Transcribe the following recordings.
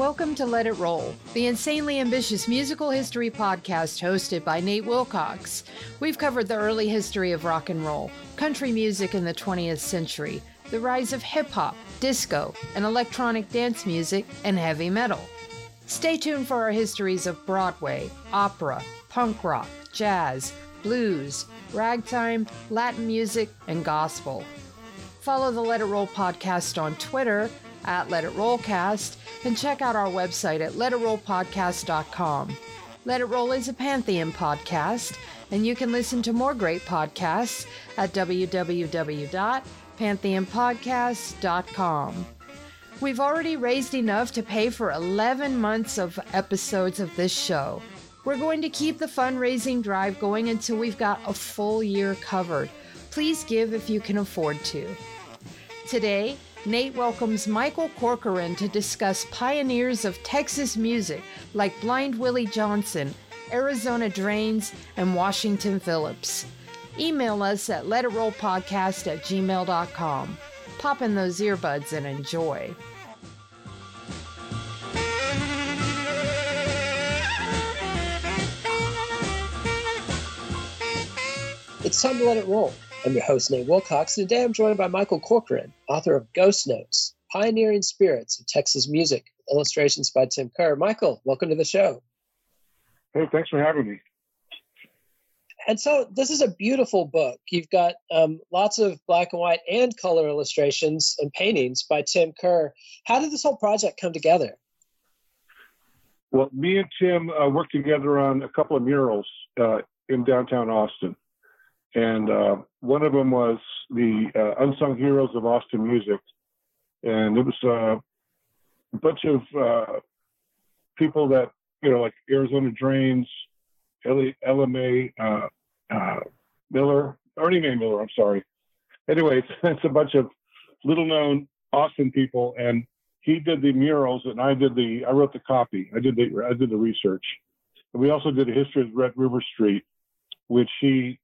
welcome to Let It Roll, the insanely ambitious musical history podcast hosted by Nate Wilcox. We've covered the early history of rock and roll, country music in the 20th century, the rise of hip-hop, disco, and electronic dance music, and heavy metal. Stay tuned for our histories of Broadway, opera, punk rock, jazz, blues, ragtime, Latin music, and gospel. Follow the Let It Roll podcast on Twitter at Let It Rollcast, and check out our website at letitrollpodcast.com. Let It Roll is a Pantheon podcast, and you can listen to more great podcasts at www.pantheonpodcast.com. We've already raised enough to pay for 11 months of episodes of this show. We're going to keep the fundraising drive going until we've got a full year covered. Please give if you can afford to. Today, Nate welcomes Michael Corcoran to discuss pioneers of Texas music like Blind Willie Johnson, Arizona Drains, and Washington Phillips. Email us at letitrollpodcast@gmail.com. Pop in those earbuds and enjoy. It's time to let it roll. I'm your host, Nate Wilcox, and today I'm joined by Michael Corcoran, author of Ghost Notes, Pioneering Spirits of Texas Music, with illustrations by Tim Kerr. Michael, welcome to the show. Hey, thanks for having me. And so this is a beautiful book. You've got lots of black and white and color illustrations and paintings by Tim Kerr. How did this whole project come together? Well, me and Tim worked together on a couple of murals in downtown Austin. And one of them was the Unsung Heroes of Austin Music. And it was a bunch of people that, like Arizona Drains, Ella Mae Miller, Ernie Mae Miller, I'm sorry. Anyway, it's a bunch of little-known Austin people. And he did the murals, and I wrote the copy. I did the research. And we also did a history of Red River Street, which he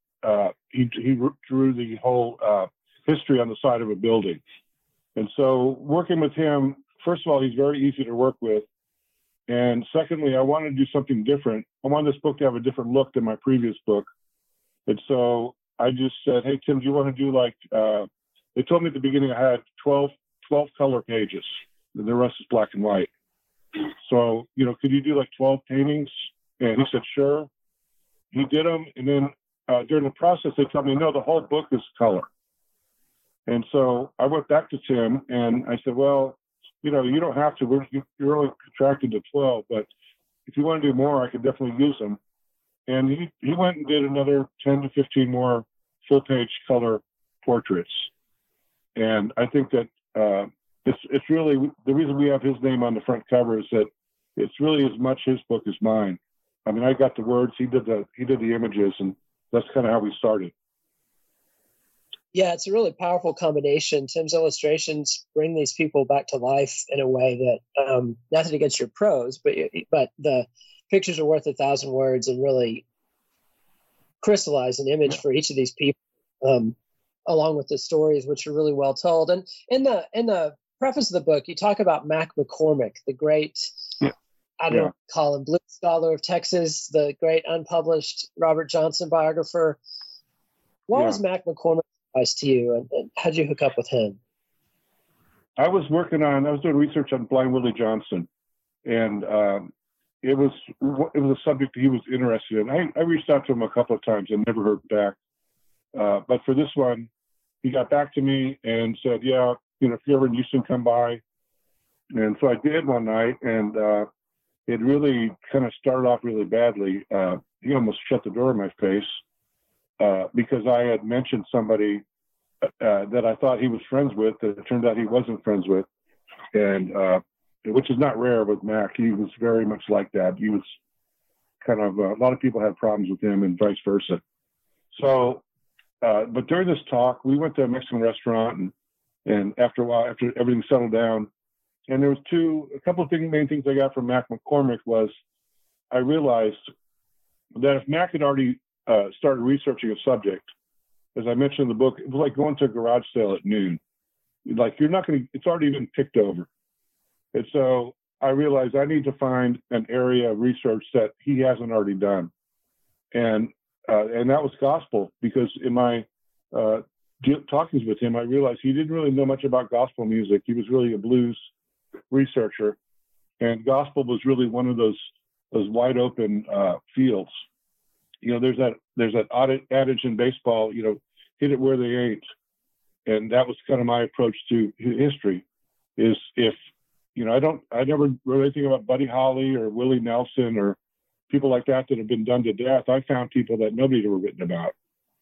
drew the whole history on the side of a building. And so working with him, first of all, he's very easy to work with. And secondly, I wanted to do something different. I wanted this book to have a different look than my previous book. And so I just said, hey, Tim, do you want to do they told me at the beginning I had 12 color pages, and the rest is black and white. So, could you do 12 paintings? And he said, sure. He did them, and then during the process, they told me, no, the whole book is color. And so I went back to Tim and I said, well, you don't have to. You're only contracted to 12, but if you want to do more, I could definitely use them. And he went and did another 10 to 15 more full-page color portraits. And I think that it's really, the reason we have his name on the front cover is that it's really as much his book as mine. I mean, I got the words, he did the images, and that's kind of how we started. Yeah, it's a really powerful combination. Tim's illustrations bring these people back to life in a way that, nothing against your prose, but the pictures are worth 1,000 words and really crystallize an image for each of these people, along with the stories, which are really well told. And in the preface of the book, you talk about Mac McCormick, the great, call him blues scholar of Texas, the great unpublished Robert Johnson biographer. What was Mac McCormick advice to you, and how did you hook up with him? I was doing research on Blind Willie Johnson, and it was a subject he was interested in. I reached out to him a couple of times and never heard back. But for this one, he got back to me and said, if you're ever in Houston, come by. And so I did one night, and it really kind of started off really badly. He almost shut the door in my face because I had mentioned somebody that I thought he was friends with that it turned out he wasn't friends with, and which is not rare with Mac. He was very much like that. He was kind of a lot of people had problems with him and vice versa. So, but during this talk, we went to a Mexican restaurant, and after a while, after everything settled down, and there was a couple of main things I got from Mac McCormick was I realized that if Mac had already started researching a subject, as I mentioned in the book, it was like going to a garage sale at noon. Like it's already been picked over. And so I realized I need to find an area of research that he hasn't already done, and that was gospel, because in my talkings with him, I realized he didn't really know much about gospel music. He was really a blues researcher, and gospel was really one of those wide open fields. You know, there's that adage in baseball, you know, hit it where they ain't. And that was kind of my approach to history, is if, you know, I never wrote anything about Buddy Holly or Willie Nelson or people like that have been done to death. I found people that nobody had ever written about.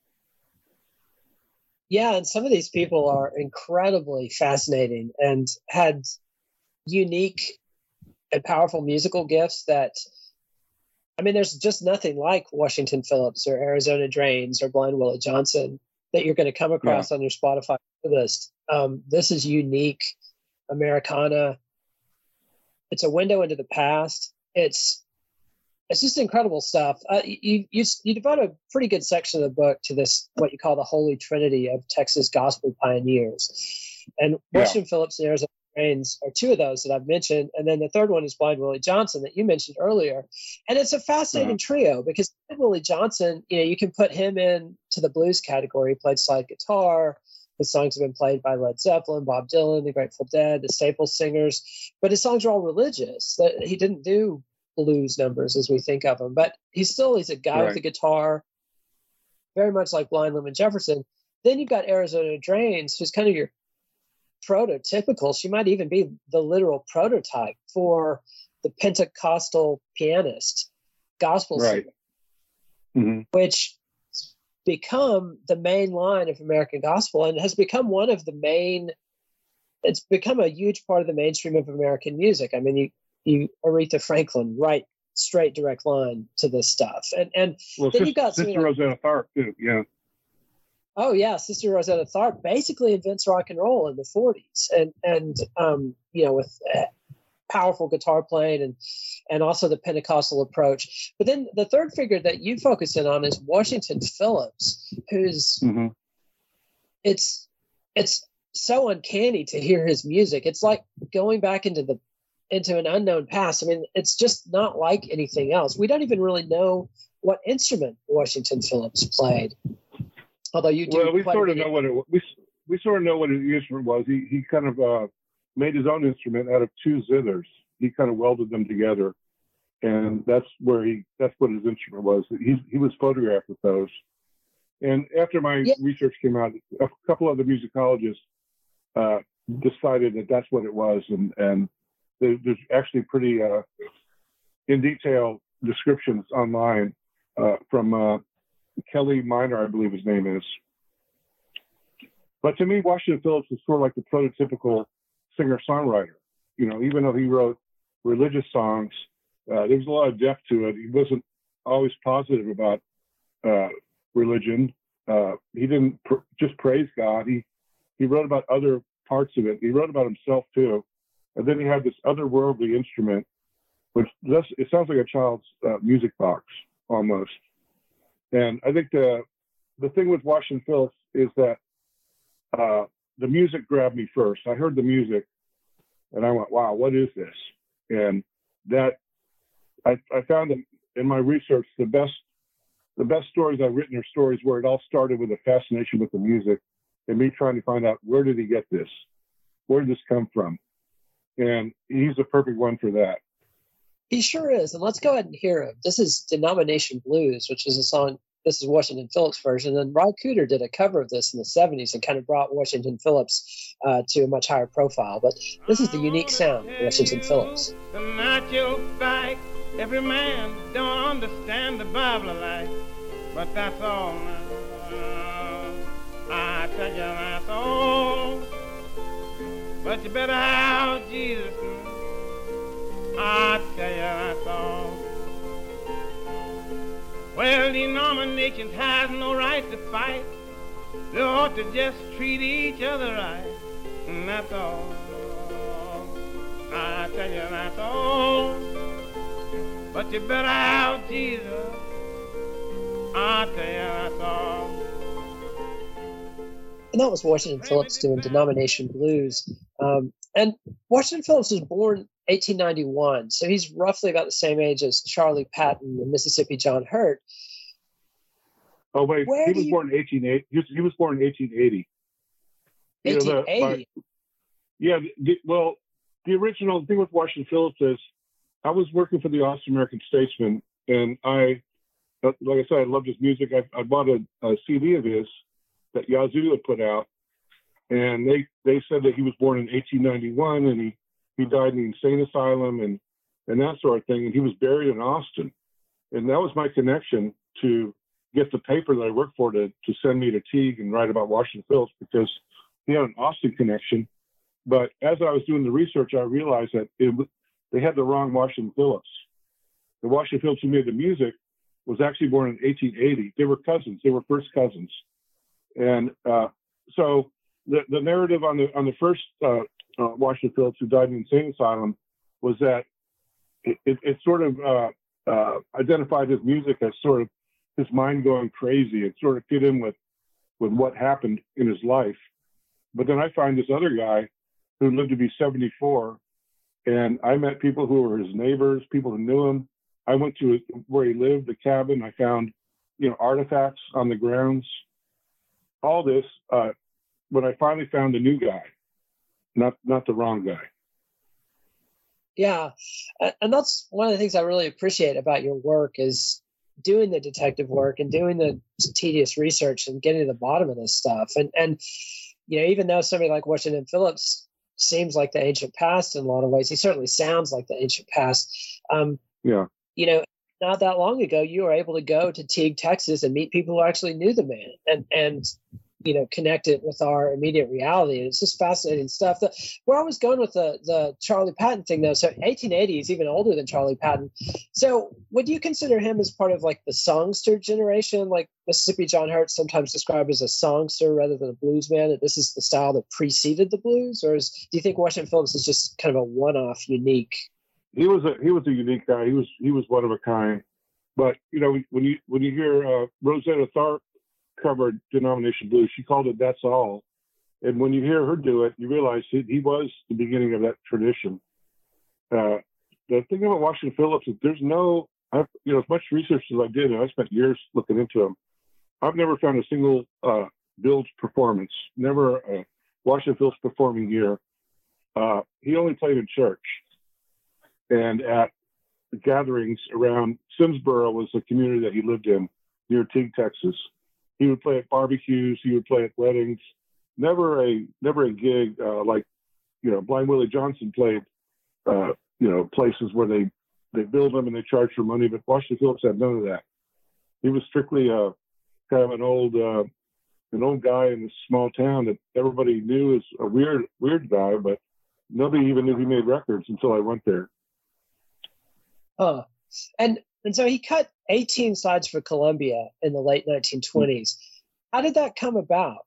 Yeah, and some of these people are incredibly fascinating and had unique and powerful musical gifts that, I mean, there's just nothing like Washington Phillips or Arizona Drains or Blind Willie Johnson that you're going to come across on your Spotify list. This is unique Americana. It's a window into the past. It's just incredible stuff. You devote a pretty good section of the book to this, what you call the Holy Trinity of Texas gospel pioneers. And Washington Phillips and Arizona Drains are two of those that I've mentioned. And then the third one is Blind Willie Johnson that you mentioned earlier. And it's a fascinating trio, because Blind Willie Johnson, you know, you can put him in to the blues category. He played slide guitar. His songs have been played by Led Zeppelin, Bob Dylan, the Grateful Dead, the Staples Singers. But his songs are all religious. He didn't do blues numbers as we think of him, but he's a guy with a guitar, very much like Blind Lemon Jefferson. Then you've got Arizona Drains, who's kind of your prototypical. She might even be the literal prototype for the Pentecostal pianist, gospel singer, which has become the main line of American gospel and has become one of the main. It's become a huge part of the mainstream of American music. I mean, you Aretha Franklin, right, straight direct line to this stuff, and then you've got Sister Rosetta Tharpe too, yeah. Oh yeah, Sister Rosetta Tharpe basically invents rock and roll in the 40s, and you know, with powerful guitar playing and also the Pentecostal approach. But then the third figure that you focus in on is Washington Phillips, who's it's so uncanny to hear his music. It's like going back into an unknown past. I mean, it's just not like anything else. We don't even really know what instrument Washington Phillips played. Although you do. Well, we sort of know what we sort of know what his instrument was. He kind of made his own instrument out of two zithers. He kind of welded them together, and that's what his instrument was. He was photographed with those. And after my research came out, a couple of the musicologists decided that that's what it was, and there's actually pretty in detail descriptions online from Kelly Minor, I believe his name is. But to me, Washington Phillips is sort of like the prototypical singer-songwriter. You know, even though he wrote religious songs, there was a lot of depth to it. He wasn't always positive about religion. He didn't just praise God. He wrote about other parts of it. He wrote about himself too. And then he had this otherworldly instrument, which it sounds like a child's music box almost. And I think the thing with Washington Phillips is that the music grabbed me first. I heard the music, and I went, "Wow, what is this?" And that I found that in my research, the best stories I've written are stories where it all started with a fascination with the music, and me trying to find out, where did he get this? Where did this come from? And he's a perfect one for that. He sure is. And let's go ahead and hear him. This is Denomination Blues, which is a song. This is Washington Phillips' version. And Ry Cooder did a cover of this in the 70s and kind of brought Washington Phillips to a much higher profile. But this is the unique sound of Washington Phillips. Not your fight. Every man don't understand the Bible alike. But that's all now. I tell you, that's all. But you better have Jesus. I tell you, that's all. Well, denominations has no right to fight. They ought to just treat each other right. And that's all. I tell you, that's all. But you better have Jesus. I tell you, that's all. And that was Washington Phillips doing Denomination Blues. And Washington Phillips was born 1891. So he's roughly about the same age as Charlie Patton and Mississippi John Hurt. Oh wait, he was born in 1880. He was born in 1880. 1880. Well, the original thing with Washington Phillips is, I was working for the Austin American Statesman, and like I said, I loved his music. I bought a CD of his that Yazoo had put out, and they said that he was born in 1891, and he died in the insane asylum and that sort of thing, and he was buried in Austin. And that was my connection to get the paper that I worked for to send me to Teague and write about Washington Phillips, because he had an Austin connection. But as I was doing the research, I realized that they had the wrong Washington Phillips. The Washington Phillips who made the music was actually born in 1880. They were cousins. They were first cousins. And so the narrative on the first Washington Phillips, who died in an insane asylum, was that it sort of identified his music as sort of his mind going crazy. It sort of fit in with what happened in his life. But then I find this other guy who lived to be 74, and I met people who were his neighbors, people who knew him. I went to where he lived, the cabin. I found, artifacts on the grounds. All this, when I finally found a new guy, not the wrong guy. Yeah, and that's one of the things I really appreciate about your work, is doing the detective work and doing the tedious research and getting to the bottom of this stuff. And even though somebody like Washington Phillips seems like the ancient past in a lot of ways, he certainly sounds like the ancient past. Not that long ago, you were able to go to Teague, Texas, and meet people who actually knew the man and connect it with our immediate reality. It's just fascinating stuff. Where I was going with the Charlie Patton thing, though, so 1880 is even older than Charlie Patton. So would you consider him as part of like the songster generation, like Mississippi John Hurt sometimes described as a songster rather than a blues man, that this is the style that preceded the blues? Or do you think Washington Phillips is just kind of a one-off, unique? He was a unique guy. He was one of a kind. But when you hear Rosetta Tharpe covered Denomination Blues, she called it "That's All," and when you hear her do it, you realize he was the beginning of that tradition. The thing about Washington Phillips is there's as much research as I did, and I spent years looking into him, I've never found a single Bilge performance, never a Washington Phillips performing here. He only played in church and at gatherings around Simsboro was the community that he lived in near Teague, Texas. He would play at barbecues. He would play at weddings. Never a gig like Blind Willie Johnson played. Places where they billed him and they charged for money. But Washington Phillips had none of that. He was strictly kind of an old guy in this small town that everybody knew as a weird guy, but nobody even knew he made records until I went there. And so he cut 18 sides for Columbia in the late 1920s. How did that come about?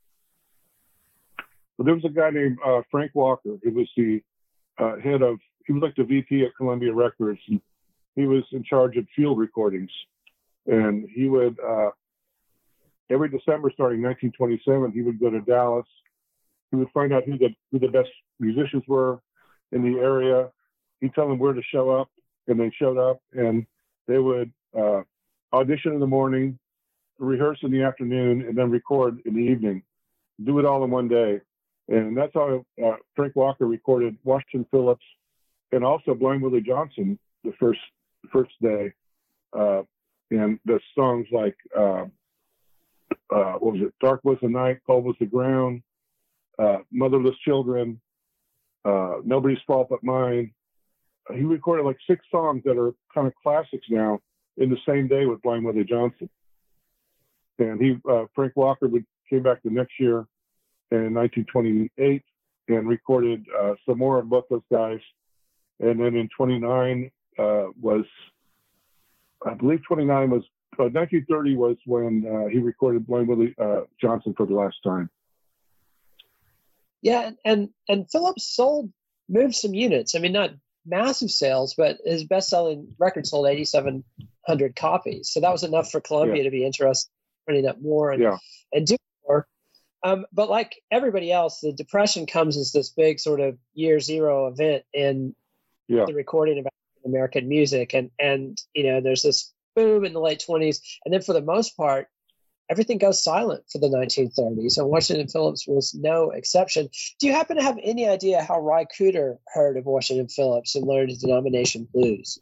Well, there was a guy named Frank Walker. He was the he was like the VP at Columbia Records. And he was in charge of field recordings. And he would, every December starting 1927, he would go to Dallas. He would find out who the best musicians were in the area. He'd tell them where to show up, and they showed up, and they would audition in the morning, rehearse in the afternoon, and then record in the evening. Do it all in one day. And that's how Frank Walker recorded Washington Phillips and also Blind Willie Johnson the first day. And the songs like, what was it? Dark Was the Night, Cold Was the Ground, Motherless Children, Nobody's Fault But Mine. He recorded like 6 songs that are kind of classics now in the same day with Blind Willie Johnson. And Frank Walker came back the next year in 1928 and recorded some more of both those guys. And then in 1930 was when he recorded Blind Willie Johnson for the last time. Yeah, and Phillips moved some units. I mean, not massive sales, but his best-selling record sold 8,700 copies. So that was enough for Columbia to be interested in printing up more and do more. But like everybody else, the Depression comes as this big sort of year zero event in Yeah. the recording of American music. And there's this boom in the late 20s. And then for the most part, everything goes silent for the 1930s. And Washington Phillips was no exception. Do you happen to have any idea how Ry Cooder heard of Washington Phillips and learned denomination blues?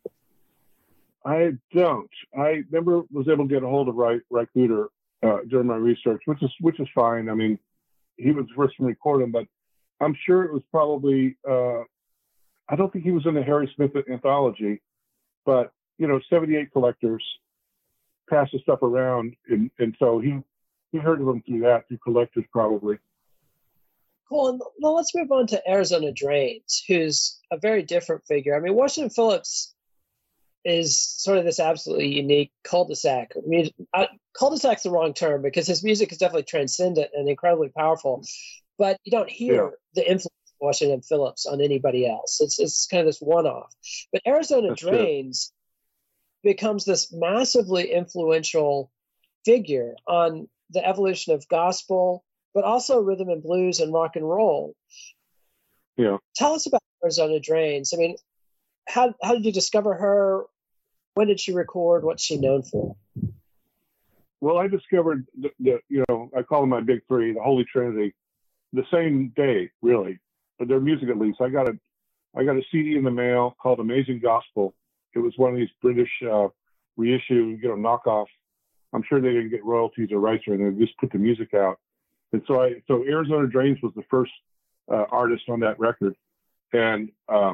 I don't. I never was able to get a hold of Ry Cooder during my research, which is fine. I mean, he was the first to record him, but I'm sure it was probably, I don't think he was in the Harry Smith anthology, but, 78 collectors pass the stuff around. And so he heard of them through collectors probably. Cool. And well, let's move on to Arizona Drains, who's a very different figure. I mean, Washington Phillips is sort of this absolutely unique cul-de-sac. I mean, cul-de-sac's the wrong term because his music is definitely transcendent and incredibly powerful, but you don't hear the influence of Washington Phillips on anybody else. It's kind of this one-off. But Arizona Drains becomes this massively influential figure on the evolution of gospel, but also rhythm and blues and rock and roll. Yeah. Tell us about Arizona Drains. I mean, how did you discover her? When did she record? What's she known for? Well, I discovered I call them my big three, the Holy Trinity, the same day, really, but their music at least. I got a CD in the mail called Amazing Gospel. It was one of these British reissue, knockoff. I'm sure they didn't get royalties or rights or anything. They just put the music out. And so Arizona Drains was the first artist on that record. And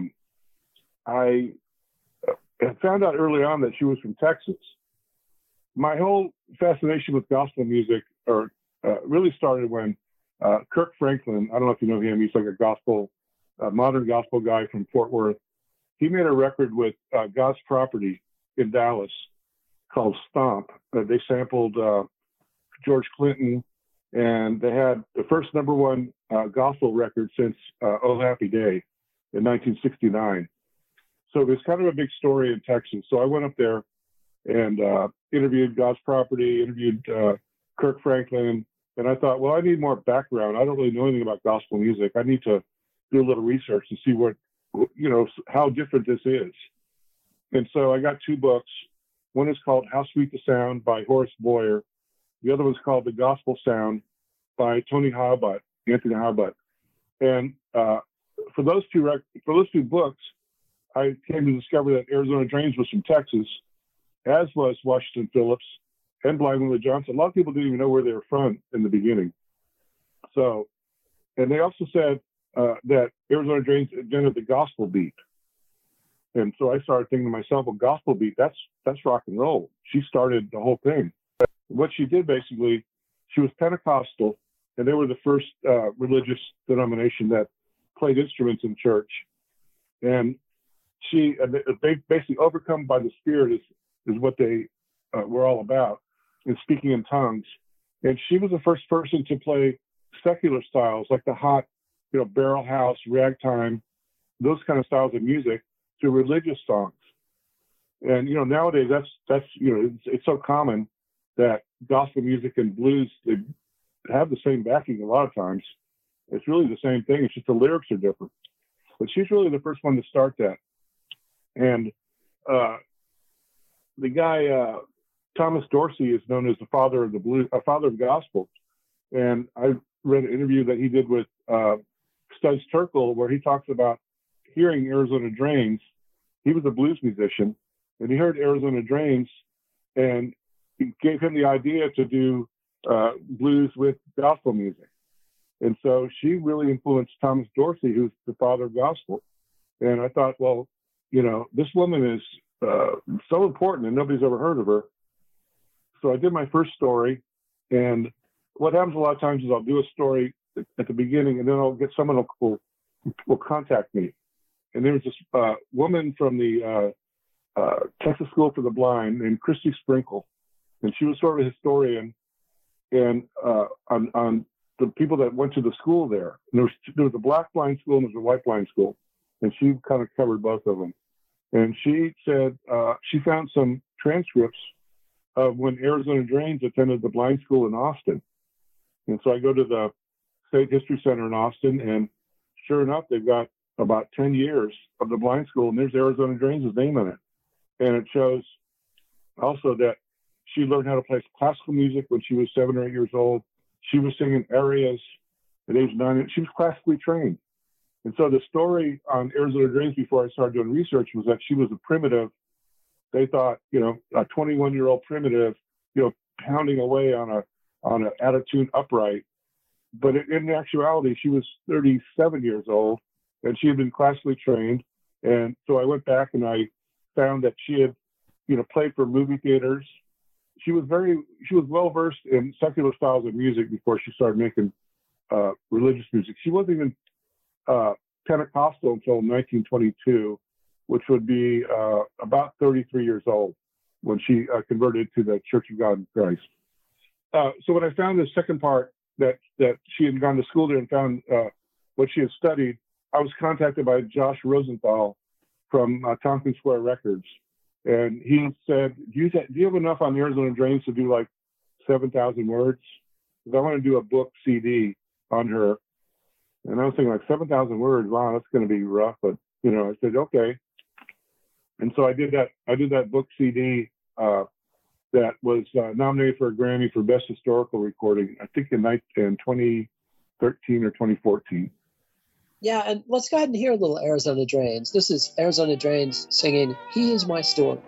I had found out early on that she was from Texas. My whole fascination with gospel music really started when Kirk Franklin, I don't know if you know him, he's like a modern gospel guy from Fort Worth. He made a record with God's Property in Dallas called Stomp. They sampled George Clinton, and they had the first #1 gospel record since Oh Happy Day in 1969. So it was kind of a big story in Texas. So I went up there and interviewed God's Property, interviewed Kirk Franklin, and I thought, well, I need more background. I don't really know anything about gospel music. I need to do a little research to see how different this is. And so I got 2 books. One is called How Sweet the Sound by Horace Boyer. The other one's called The Gospel Sound by Anthony Haubutt. And for those two books, I came to discover that Arizona Drains was from Texas, as was Washington Phillips and Blind Willie Johnson. A lot of people didn't even know where they were from in the beginning. So, and they also said that Arizona Drains invented the gospel beat. And so I started thinking to myself, well, gospel beat, that's rock and roll. She started the whole thing. What she did basically, she was Pentecostal, and they were the first religious denomination that played instruments in church. And they basically overcome by the Spirit is what they were all about, and speaking in tongues. And she was the first person to play secular styles like the hot, barrel house, ragtime, those kind of styles of music to religious songs. And nowadays that's it's so common that gospel music and blues, they have the same backing a lot of times. It's really the same thing. It's just the lyrics are different. But she's really the first one to start that. And the guy Thomas Dorsey is known as the father of the blues, father of gospel. And I read an interview that he did with Studs Terkel where he talks about hearing Arizona Drains. He was a blues musician, and he heard Arizona Drains, and it gave him the idea to do blues with gospel music. And so she really influenced Thomas Dorsey, who's the father of gospel. And I thought, well, this woman is so important and nobody's ever heard of her. So I did my first story. And what happens a lot of times is I'll do a story at the beginning, and then I'll get someone will contact me. And there was this woman from the Texas School for the Blind named Christy Sprinkle. And she was sort of a historian and on the people that went to the school there. And there was a black blind school and there was a white blind school. And she kind of covered both of them. And she said she found some transcripts of when Arizona Drains attended the blind school in Austin. And so I go to the State History Center in Austin, and sure enough, they've got about 10 years of the blind school, and there's Arizona Drains' name in it. And it shows also that she learned how to play classical music when she was 7 or 8 years old. She was singing arias at age 9. She was classically trained. And so the story on Arizona Drains before I started doing research was that she was a primitive. They thought, a 21-year-old primitive, pounding away on an out-of-tune upright. But in actuality, she was 37 years old, and she had been classically trained. And so I went back and I found that she had, played for movie theaters. She was well versed in secular styles of music before she started making religious music. She wasn't even Pentecostal until 1922, which would be about 33 years old when she converted to the Church of God in Christ. So when I found the second part that she had gone to school there and found what she had studied, I was contacted by Josh Rosenthal from Tompkins Square Records. And he said, do you have enough on the Arizona Drains to do like 7,000 words? Because I want to do a book CD on her. And I was thinking like 7,000 words, wow, that's going to be rough. But, I said, okay. And so I did that book CD that was nominated for a Grammy for Best Historical Recording, I think in 2013 or 2014. Yeah, and let's go ahead and hear a little Arizona Drains. This is Arizona Drains singing "He Is My Story."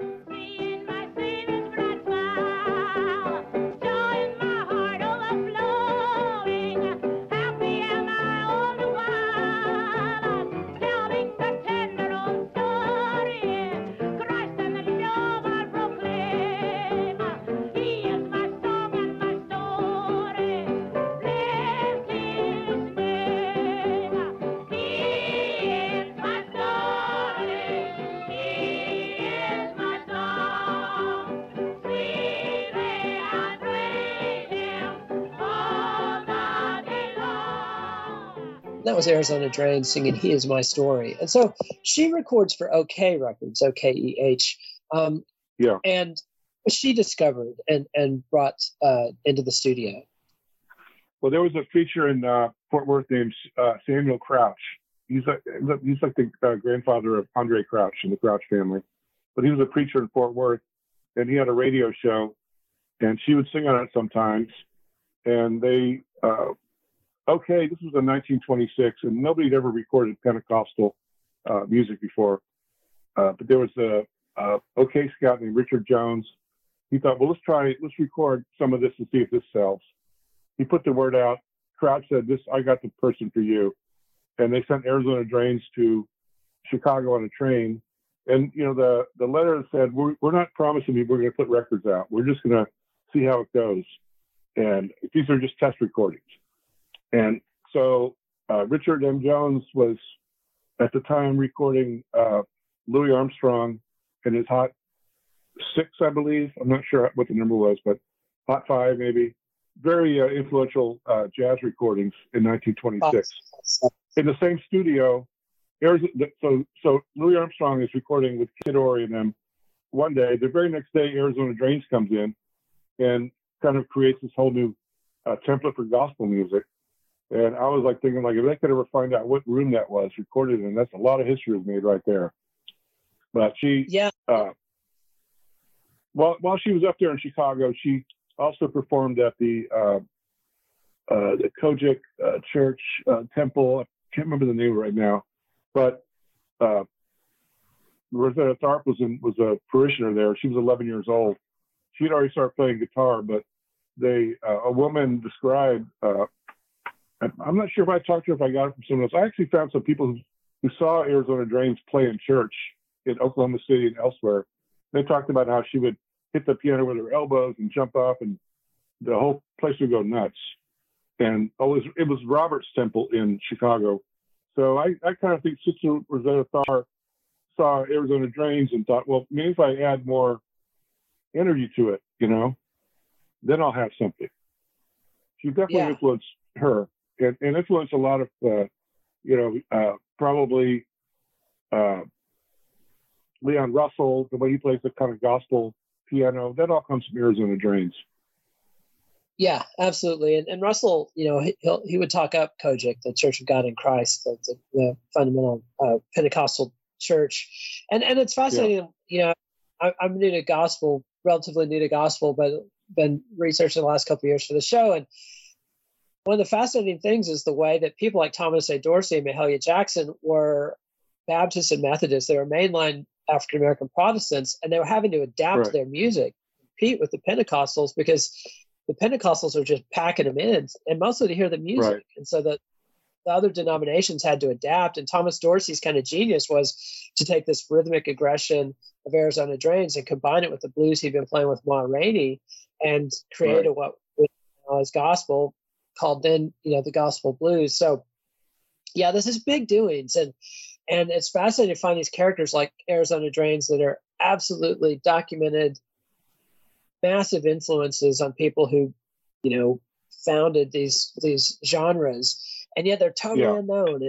That was Arizona Drains singing "He Is My Story." And so she records for OK Records, OKEH. Yeah. And she discovered and brought into the studio. Well, there was a preacher in Fort Worth named Samuel Crouch. He's like the grandfather of Andre Crouch and the Crouch family. But he was a preacher in Fort Worth, and he had a radio show, and she would sing on it sometimes. And they... Okay, this was in 1926, and nobody had ever recorded Pentecostal music before. But there was a OK scout named Richard Jones. He thought, well, let's record some of this and see if this sells. He put the word out. Crouch said, I got the person for you. And they sent Arizona Drains to Chicago on a train. And, the letter said, we're not promising you we're going to put records out. We're just going to see how it goes. And these are just test recordings. And so Richard M. Jones was at the time recording Louis Armstrong and his Hot 6, I believe. I'm not sure what the number was, but Hot 5 maybe. Very influential jazz recordings in 1926. In the same studio, so Louis Armstrong is recording with Kid Ory and them one day. The very next day, Arizona Drains comes in and kind of creates this whole new template for gospel music. And I was like thinking, if they could ever find out what room that was recorded in, that's a lot of history was made right there. But she, while she was up there in Chicago, she also performed at the Kojic Church Temple. I can't remember the name right now, but Rosetta Tharpe was a parishioner there. She was 11 years old. She had already started playing guitar, but a woman described. I'm not sure if I talked to her, if I got it from someone else. I actually found some people who saw Arizona Drains play in church in Oklahoma City and elsewhere. They talked about how she would hit the piano with her elbows and jump up, and the whole place would go nuts. And it was Robert's Temple in Chicago. So I kind of think Sister Rosetta Tharpe saw Arizona Drains and thought, well, maybe if I add more energy to it, then I'll have something. She definitely influenced her. And influenced a lot of, probably Leon Russell, the way he plays the kind of gospel piano. That all comes from Arizona Drains. Yeah, absolutely. And Russell, he would talk up Kojic, the Church of God in Christ, the fundamental Pentecostal church, and it's fascinating. Yeah. I'm new to gospel, relatively new to gospel, but been researching the last couple of years for the show. And one of the fascinating things is the way that people like Thomas A. Dorsey and Mahalia Jackson were Baptists and Methodists. They were mainline African American Protestants, and they were having to adapt their music, compete with the Pentecostals, because the Pentecostals are just packing them in, and mostly to hear the music. Right. And so the other denominations had to adapt. And Thomas Dorsey's kind of genius was to take this rhythmic aggression of Arizona Drains and combine it with the blues he'd been playing with Ma Rainey, and create what was gospel, called then the gospel blues. So yeah, this is big doings, and it's fascinating to find these characters like Arizona Drains that are absolutely documented, massive influences on people who founded these genres, and yet they're totally unknown.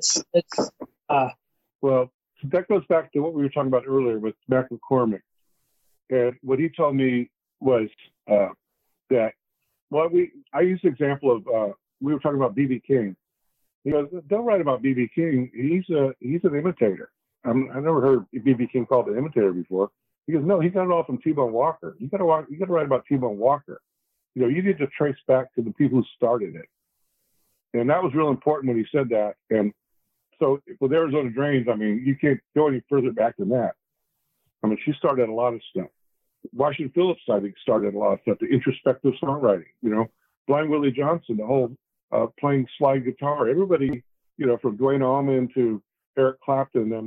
Well, that goes back to what we were talking about earlier with Mac McCormick, and what he told me was that I used the example of we were talking about B.B. King. He goes, don't write about B.B. King. He's an imitator. I never heard B.B. King called an imitator before. He goes, no, he got it all from T-Bone Walker. You got to write about T-Bone Walker. You need to trace back to the people who started it. And that was real important when he said that. And so with Arizona Drains, you can't go any further back than that. She started a lot of stuff. Washington Phillips, I think, started a lot of stuff, the introspective songwriting, Blind Willie Johnson, the whole playing slide guitar. Everybody, from Duane Allman to Eric Clapton, and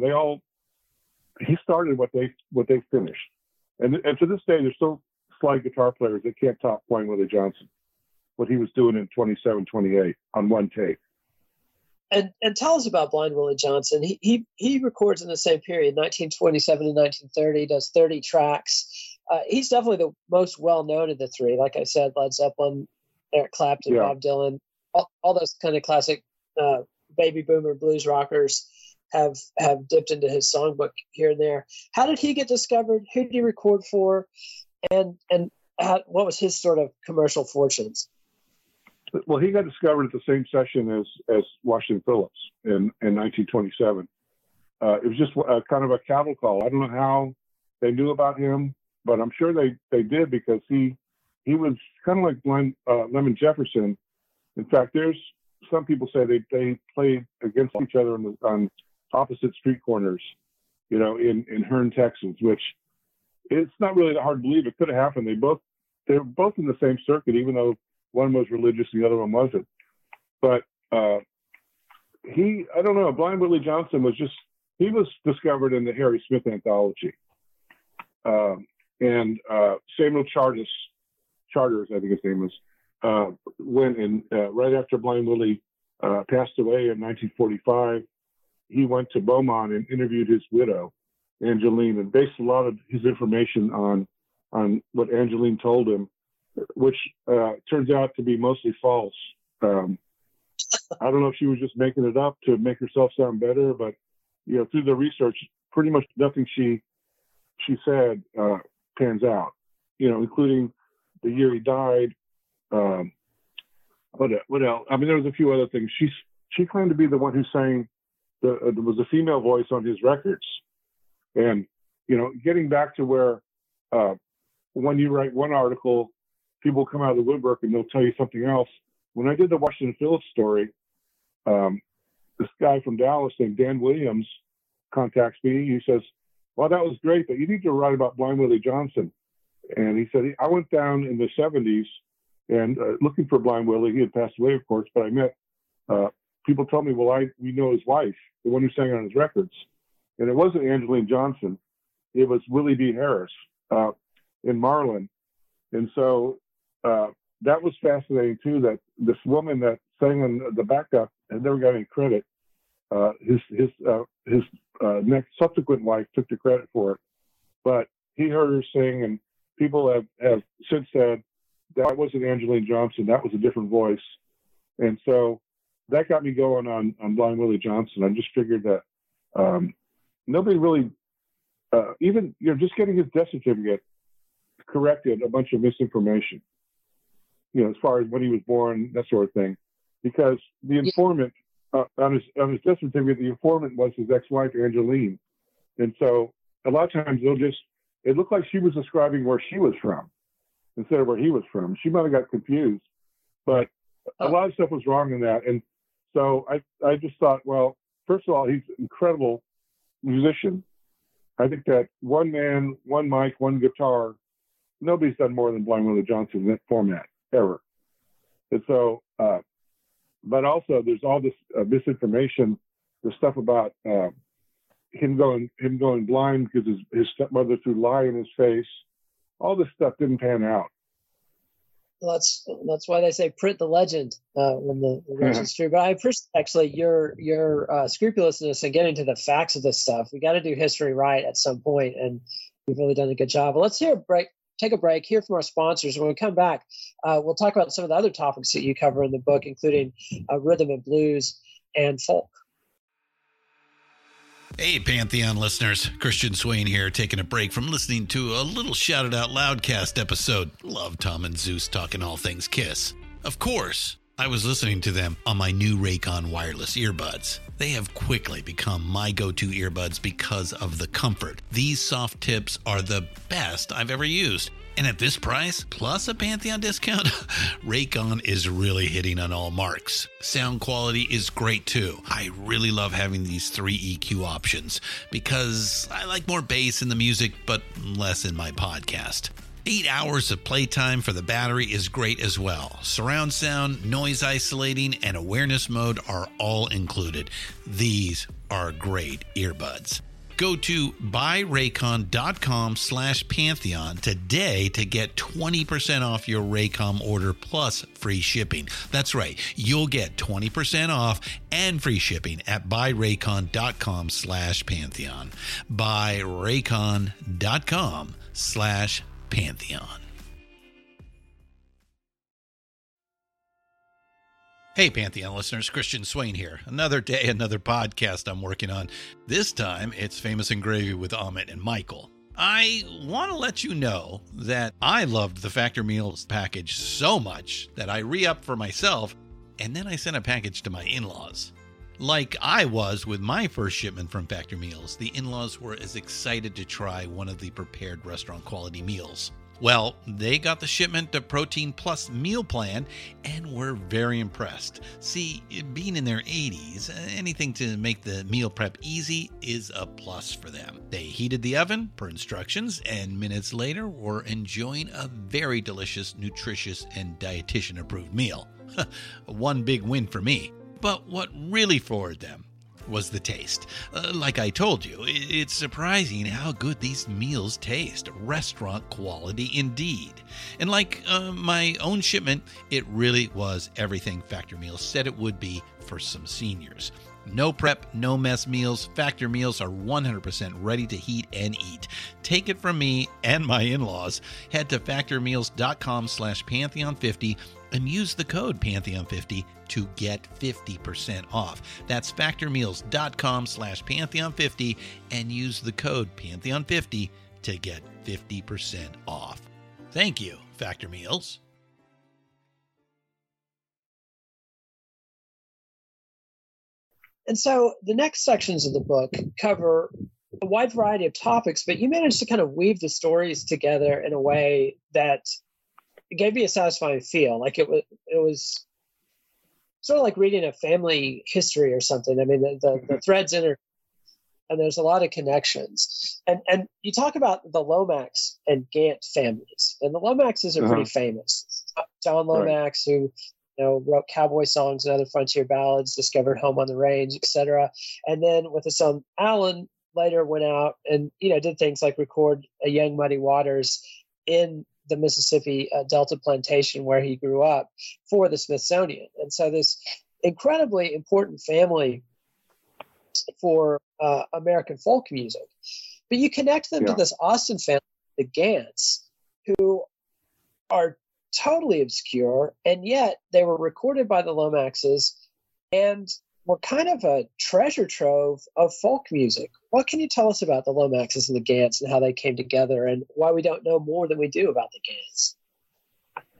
he started what they finished. And to this day, there's still slide guitar players that can't top Blind Willie Johnson, what he was doing in 27, 28 on one tape. And tell us about Blind Willie Johnson. He records in the same period, 1927 to 1930, does 30 tracks. He's definitely the most well-known of the three. Like I said, Led Zeppelin, Eric Clapton, Bob Dylan, all those kind of classic baby boomer blues rockers have dipped into his songbook here and there. How did he get discovered? Who did he record for? And what was his sort of commercial fortunes? Well, he got discovered at the same session as Washington Phillips in 1927. It was just kind of a cattle call. I don't know how they knew about him, but I'm sure they did, because he was kind of like Lemon Jefferson. In fact, there's some people say they played against each other on opposite street corners, in Hearne, Texas, which it's not really that hard to believe. It could have happened. They were both in the same circuit, even though one was religious, the other one wasn't. But I don't know, Blind Willie Johnson was discovered in the Harry Smith anthology. And Samuel Charters, I think his name was, went in right after Blind Willie passed away in 1945. He went to Beaumont and interviewed his widow, Angeline, and based a lot of his information on what Angeline told him, which turns out to be mostly false. I don't know if she was just making it up to make herself sound better, but through the research, pretty much nothing she said pans out. Including the year he died. What else? There was a few other things. She claimed to be the one who sang. There was a female voice on his records, and getting back to where when you write one article, people come out of the woodwork and they'll tell you something else. When I did the Washington Phillips story, this guy from Dallas named Dan Williams contacts me. He says, well, that was great, but you need to write about Blind Willie Johnson. And he said, I went down in the 70s and looking for Blind Willie. He had passed away, of course, but I met people told me, well, we know his wife, the one who sang on his records. And it wasn't Angeline Johnson. It was Willie D. Harris in Marlin. And so that was fascinating, too, that this woman that sang on the backup had never got any credit. His next subsequent wife took the credit for it. But he heard her sing, and people have since said that wasn't Angeline Johnson. That was a different voice. And so that got me going on Blind Willie Johnson. I just figured that nobody really, even just getting his death certificate corrected a bunch of misinformation. as far as when he was born, that sort of thing. Because the informant, on his death certificate, the informant was his ex-wife, Angeline. And so a lot of times it looked like she was describing where she was from instead of where he was from. She might have got confused, but a lot of stuff was wrong in that. And so I just thought, well, first of all, he's an incredible musician. I think that one man, one mic, one guitar, nobody's done more than Blind Willie Johnson in that format ever. And so, but also there's all this misinformation, the stuff about him going blind because his stepmother threw lye in his face. All this stuff didn't pan out. Well, that's why they say print the legend when the legend's true. But I appreciate actually your scrupulousness in getting to the facts of this stuff. We got to do history right at some point, and you've really done a good job. But let's take a break, hear from our sponsors. When we come back, we'll talk about some of the other topics that you cover in the book, including rhythm and blues and folk. Hey, Pantheon listeners. Christian Swain here, taking a break from listening to a little Shout It Out Loudcast episode. Love Tom and Zeus talking all things Kiss. Of course, I was listening to them on my new Raycon wireless earbuds. They have quickly become my go-to earbuds because of the comfort. These soft tips are the best I've ever used. And at this price, plus a Pantheon discount, Raycon is really hitting on all marks. Sound quality is great too. I really love having these 3 EQ options because I like more bass in the music, but less in my podcast. 8 hours of playtime for the battery is great as well. Surround sound, noise isolating, and awareness mode are all included. These are great earbuds. Go to buyraycon.com/Pantheon today to get 20% off your Raycom order plus free shipping. That's right. You'll get 20% off and free shipping at buyraycon.com/Pantheon. buyraycon.com/Pantheon. Hey, Pantheon listeners, Christian Swain here. Another day, another podcast I'm working on. This time, it's Famous and Gravy with Amit and Michael. I want to let you know that I loved the Factor Meals package so much that I re-upped for myself, and then I sent a package to my in-laws. Like I was with my first shipment from Factor Meals, the in-laws were as excited to try one of the prepared restaurant quality meals. Well, they got the shipment of Protein Plus meal plan and were very impressed. See, being in their 80s, anything to make the meal prep easy is a plus for them. They heated the oven per instructions and minutes later were enjoying a very delicious, nutritious, and dietitian-approved meal. One big win for me. But what really floored them was the taste. Like I told you, it's surprising how good these meals taste. Restaurant quality indeed. And like my own shipment, it really was everything Factor Meals said it would be for some seniors. No prep, no mess meals. Factor Meals are 100% ready to heat and eat. Take it from me and my in-laws. Head to factormeals.com/Pantheon50 and use the code Pantheon50 to get 50% off. That's factormeals.com/Pantheon50 and use the code Pantheon50 to get 50% off. Thank you, Factor Meals. And so the next sections of the book cover a wide variety of topics, but you managed to kind of weave the stories together in a way that gave me a satisfying feel. Like it was sort of like reading a family history or something. I mean, the threads and there's a lot of connections. And you talk about the Lomax and Gant families, and the Lomaxes are pretty famous. John Lomax, who wrote cowboy songs and other frontier ballads, discovered Home on the Range, etc. And then with his son Alan, later went out and did things like record A Young Muddy Waters in the Mississippi Delta plantation where he grew up for the Smithsonian. And so this incredibly important family for American folk music. But you connect them to this Austin family, the Gants, who are totally obscure, and yet they were recorded by the Lomaxes and were kind of a treasure trove of folk music. What can you tell us about the Lomaxes and the Gants and how they came together and why we don't know more than we do about the Gants?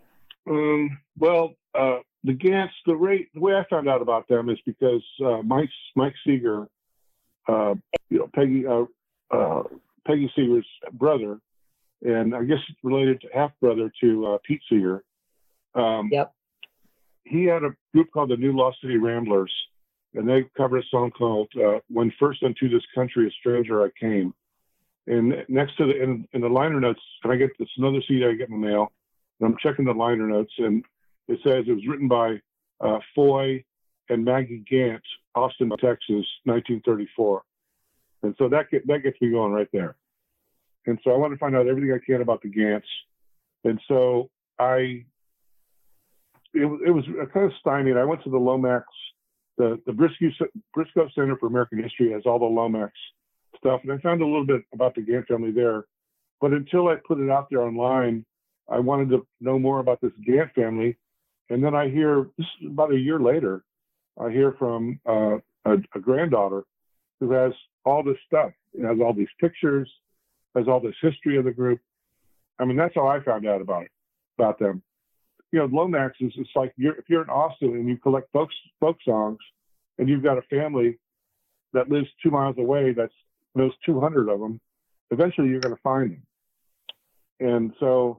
Well, the Gants, the way I found out about them is because Mike Seeger, Peggy Seeger's brother, and I guess related to half brother to Pete Seeger. Yep. He had a group called the New Lost City Ramblers, and they covered a song called "When First Unto This Country a Stranger I Came." And next to in the liner notes, and I get this another CD I get in the mail, and I'm checking the liner notes, and it says it was written by Foy and Maggie Gant, Austin, Texas, 1934. And so that gets me going right there. And so I want to find out everything I can about the Gants. And so it was kind of stymied. I went to the Lomax, the Briscoe Center for American History has all the Lomax stuff, and I found a little bit about the Gant family there. But until I put it out there online, I wanted to know more about this Gant family. And then I hear, this is about a year later, I hear from a granddaughter who has all this stuff. It has all these pictures, has all this history of the group. I mean, that's how I found out about them. Lomax is, it's like if you're in Austin and you collect folk songs, and you've got a family that lives 2 miles away that knows 200 of them, eventually you're going to find them. And so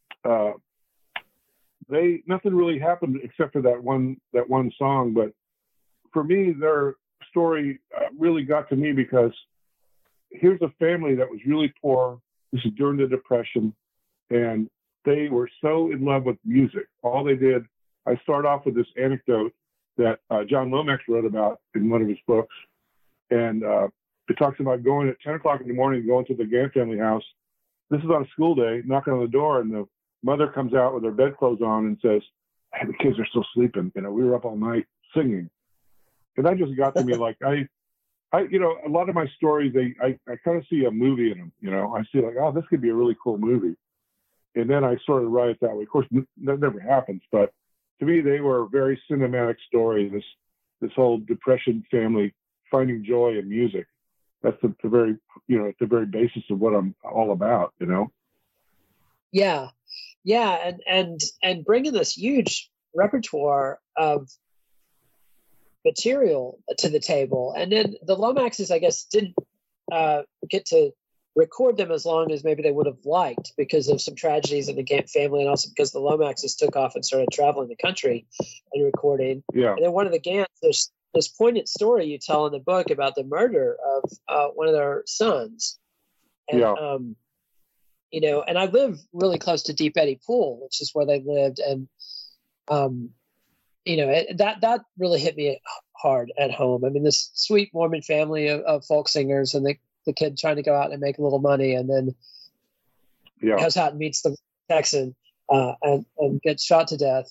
nothing really happened except for that one song. But for me, their story really got to me because here's a family that was really poor. This is during the Depression, and they were so in love with music. All they did, I start off with this anecdote that John Lomax wrote about in one of his books. And it talks about going at 10 o'clock in the morning, going to the Gant family house. This is on a school day, knocking on the door, and the mother comes out with her bedclothes on and says, "Hey, the kids are still sleeping. We were up all night singing." And that just got to me. Like a lot of my stories, I kind of see a movie in them. I see like, oh, this could be a really cool movie. And then I sort of write it that way. Of course, that never happens. But to me, they were a very cinematic story. This whole Depression family finding joy in music. That's the very basis of what I'm all about. Yeah, and bringing this huge repertoire of material to the table, and then the Lomaxes, I guess, didn't get to record them as long as maybe they would have liked because of some tragedies in the Gant family, and also because the Lomaxes took off and started traveling the country and recording. Yeah. And then one of the Gants, there's this poignant story you tell in the book about the murder of one of their sons. And, and I live really close to Deep Eddy Pool, which is where they lived. And, that really hit me hard at home. I mean, this sweet Mormon family of folk singers, and the kid trying to go out and make a little money, and then goes out and meets the Texan and gets shot to death.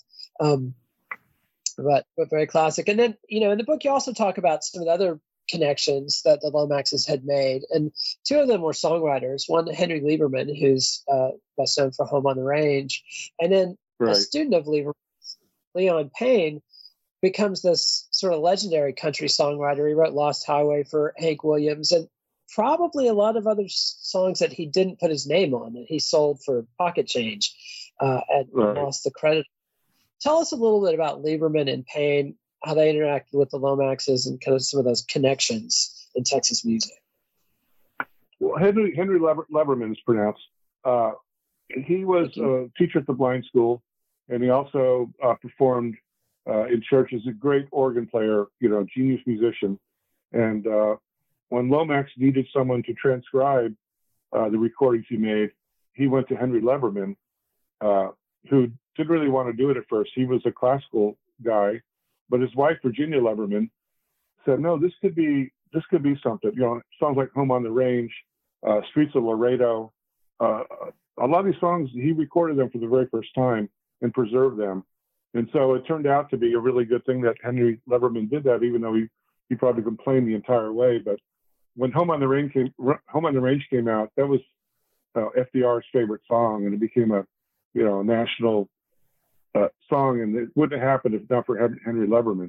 But very classic. And then, in the book, you also talk about some of the other connections that the Lomaxes had made. And two of them were songwriters. One, Henry Lieberman, who's best known for Home on the Range. And then a student of Lieberman, Leon Payne, becomes this sort of legendary country songwriter. He wrote Lost Highway for Hank Williams, and probably a lot of other songs that he didn't put his name on, that he sold for pocket change and lost the credit. Tell us a little bit about Lieberman and Payne, how they interacted with the Lomaxes, and kind of some of those connections in Texas music. Well, Henry Lieberman is pronounced. He was a teacher at the blind school, and he also performed in church as a great organ player, genius musician. And when Lomax needed someone to transcribe the recordings he made, he went to Henry Lieberman, who didn't really want to do it at first. He was a classical guy, but his wife, Virginia Lieberman, said, "No, this could be something." Songs like Home on the Range, Streets of Laredo. A lot of these songs, he recorded them for the very first time and preserved them. And so it turned out to be a really good thing that Henry Lieberman did that, even though he probably complained the entire way. But when Home on the Range came out, that was FDR's favorite song, and it became a national song, and it wouldn't have happened if not for Henry Lieberman.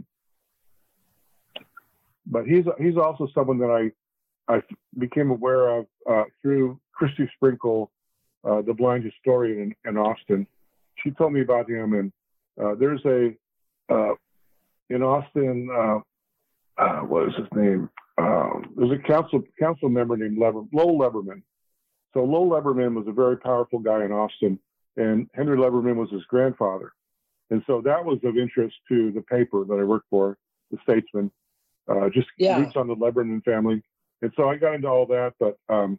But he's also someone that I became aware of through Christy Sprinkle, the blind historian in Austin. she told me about him, and there's a in Austin. What is his name? There's a council member named Lowell Leberman. So Lowell Leberman was a very powerful guy in Austin, and Henry Leberman was his grandfather. And so that was of interest to the paper that I worked for, the Statesman, just roots on the Leberman family. And so I got into all that, but Lowell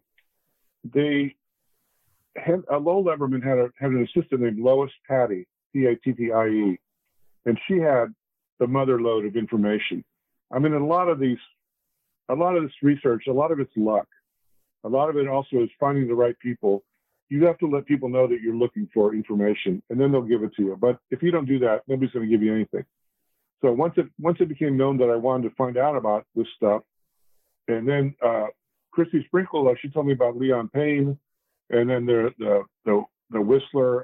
Leberman had an assistant named Lois Pattie, Pattie, and she had the mother lode of information. I mean, a lot of this research, a lot of it's luck. A lot of it also is finding the right people. You have to let people know that you're looking for information, and then they'll give it to you. But if you don't do that, nobody's going to give you anything. So once it became known that I wanted to find out about this stuff, and then Christy Sprinkle, she told me about Leon Payne, and then the Whistler,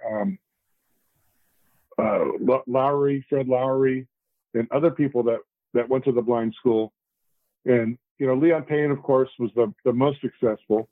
Fred Lowry, and other people that went to the blind school. And Leon Payne, of course, was the most successful.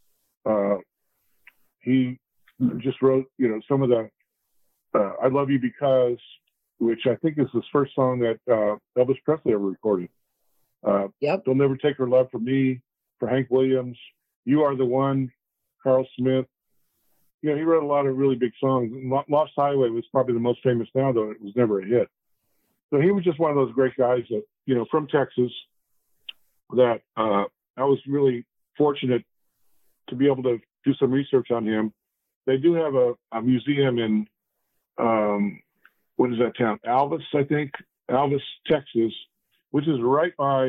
He just wrote, some of the "I Love You Because," which I think is his first song that Elvis Presley ever recorded. They'll Never Take Her Love From Me, for Hank Williams. You Are the One, Carl Smith. He wrote a lot of really big songs. Lost Highway was probably the most famous now, though it was never a hit. So he was just one of those great guys that, from Texas, that I was really fortunate to be able to do some research on him. They do have a museum in, what is that town? Alvis, I think. Alvis, Texas, which is right by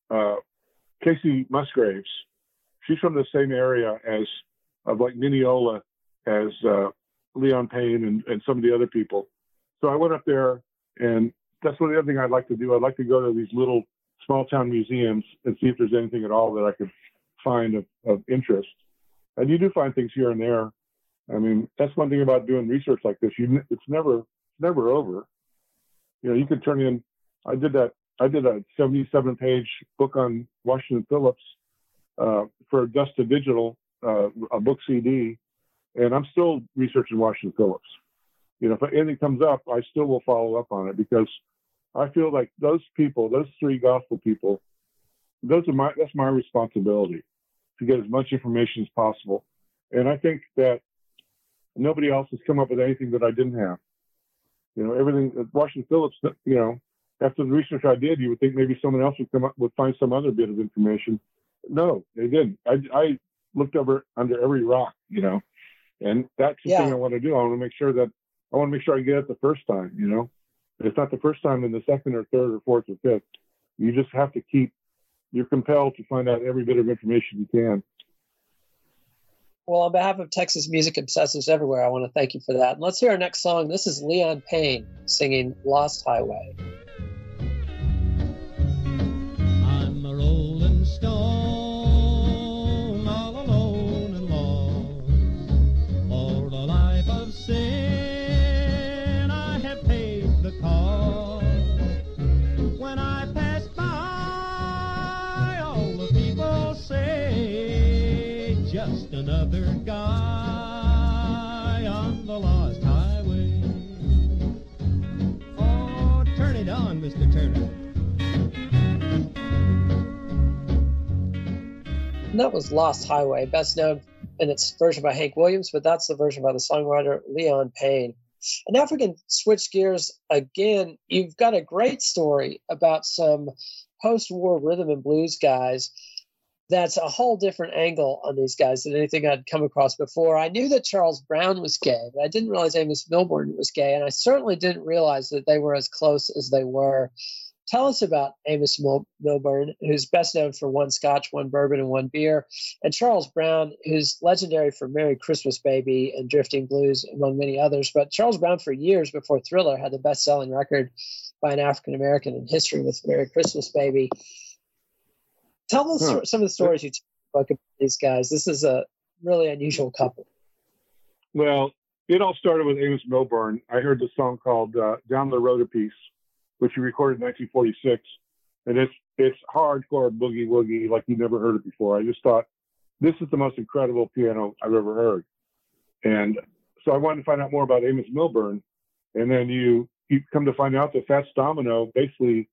Casey Musgraves. She's from the same area of like Mineola as Leon Payne and some of the other people. So I went up there, and that's one of the other things I'd like to do. I'd like to go to these little small town museums and see if there's anything at all that I could find of interest. And you do find things here and there. I mean, that's one thing about doing research like this. It's never over. You could turn in. I did a 77-page book on Washington Phillips for Augusta Digital, a book CD, and I'm still researching Washington Phillips. If anything comes up, I still will follow up on it, because I feel like those people, those three gospel people, that's my responsibility, to get as much information as possible. And I think that nobody else has come up with anything that I didn't have. Everything Washington Phillips, after the research I did, you would think maybe someone else would find some other bit of information. No, they didn't. I looked under every rock, and that's the thing I want to do. I want to make sure I get it the first time, If it's not the first time, then the second or third or fourth or fifth. You just have to you're compelled to find out every bit of information you can. Well, on behalf of Texas music obsessives everywhere, I want to thank you for that. And let's hear our next song. This is Leon Payne singing Lost Highway. I'm a rolling stone, all alone and lost. For the life of sin, I have paid the cost. When I pass by, all the people say, just another guy on the lost highway. Oh, turn it on, Mr. Turner. And that was Lost Highway, best known in its version by Hank Williams, but that's the version by the songwriter Leon Payne. And now if we can switch gears again, you've got a great story about some post-war rhythm and blues guys. That's a whole different angle on these guys than anything I'd come across before. I knew that Charles Brown was gay, but I didn't realize Amos Milburn was gay, and I certainly didn't realize that they were as close as they were. Tell us about Amos Milburn, who's best known for one Scotch, one bourbon, and one beer, and Charles Brown, who's legendary for Merry Christmas Baby and Drifting Blues, among many others. But Charles Brown, for years before Thriller, had the best-selling record by an African-American in history with Merry Christmas Baby. Tell us some of the stories you talk about these guys. This is a really unusual couple. Well, it all started with Amos Milburn. I heard the song called Down the Road a Piece, which he recorded in 1946. And it's hardcore boogie woogie like you never heard it before. I just thought, this is the most incredible piano I've ever heard. And so I wanted to find out more about Amos Milburn, and then you come to find out that Fats Domino basically,